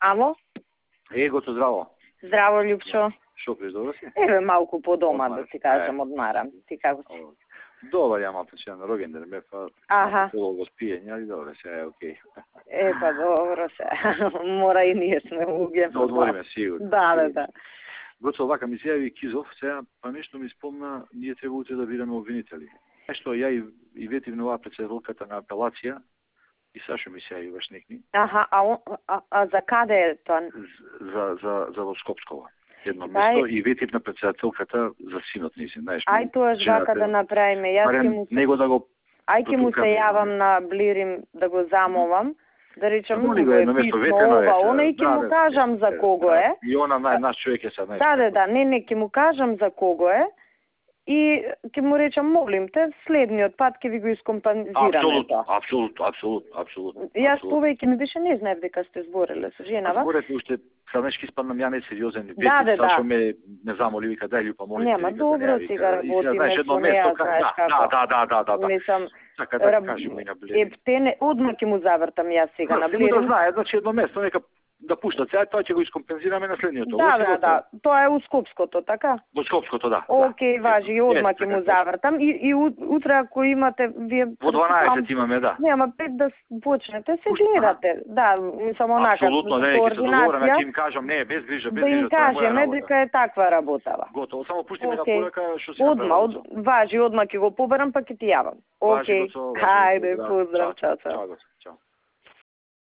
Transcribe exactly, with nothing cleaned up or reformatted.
Ало? Е, Гото, здраво. Здраво, Любчо. Шо приш, добро си? Еве малку по дома, Одмар. да ти кажам, Е. одмарам. Ти како си? Добар, ја малку че на рогенден бе, па Аха. малку го спиење, али добре, се е окей. Е, па добро се. Мора и ние сме луѓе. Да одмориме, сигурно. Да, да, да. Гото, вака ми се јави Кизов, сега, па нешто ми спомна, ние треба утре да бидеме обвинители. Нешто ја и, и ветив на оваа председателката на апелација, и Сашо ми се јави баш некни. Аха, а, он, а, а за каде е тоа? За, за, за во Скопскова. Едно Дај... место и ветив на председателката за синот нисин, знаеш. Ај тоаш вака да направиме. Јас ќе му него да го Ај ќе му се јавам на Блирим да го замолам, да речам му го е писмо ова, она и ќе му кажам за кого е. И она нај наш човек е сад нај. Да, да, да, не, не, ќе му кажам за кого е. И ќе му речам, молим те, следниот пат ќе ви го искомпензираме. Апсолутно, апсолутно, апсолутно, апсолутно. Јас повеќе ми беше не знаев дека сте збореле со женава. Зборете уште саднешки испаднам ја не сериозен. Да, да, да. Сашо ме не замоли, вика дај Љупа, молим те. Нема, добро сега работиме со неа, знаеш како. Да, да, да, да, да. Мислам, така да кажеме на Блирим. Ептене, одма ќе му завртам јас сега на Блирим. Да знае, значи едно место, нека да пуштат сега, тоа ќе го искомпензираме на следниот. Да, да, да. Тоа е у Скопското, така? Во Скопското, да. Океј, важи, и одма ќе му завртам. И, и утре ако имате вие во дванаесет имаме, да. Нема пет да почнете, се гледате. Да, мислам онака. Апсолутно, не, ќе се договориме, ќе им кажам, не, без грижа, без грижа. Да им кажеме дека е таква работава. Готово, само пушти ме на порака што си направи. Одма, од, важи, одма ќе го побарам, па ќе ти јавам. Океј. Хајде, поздрав, чао, чао. Чао.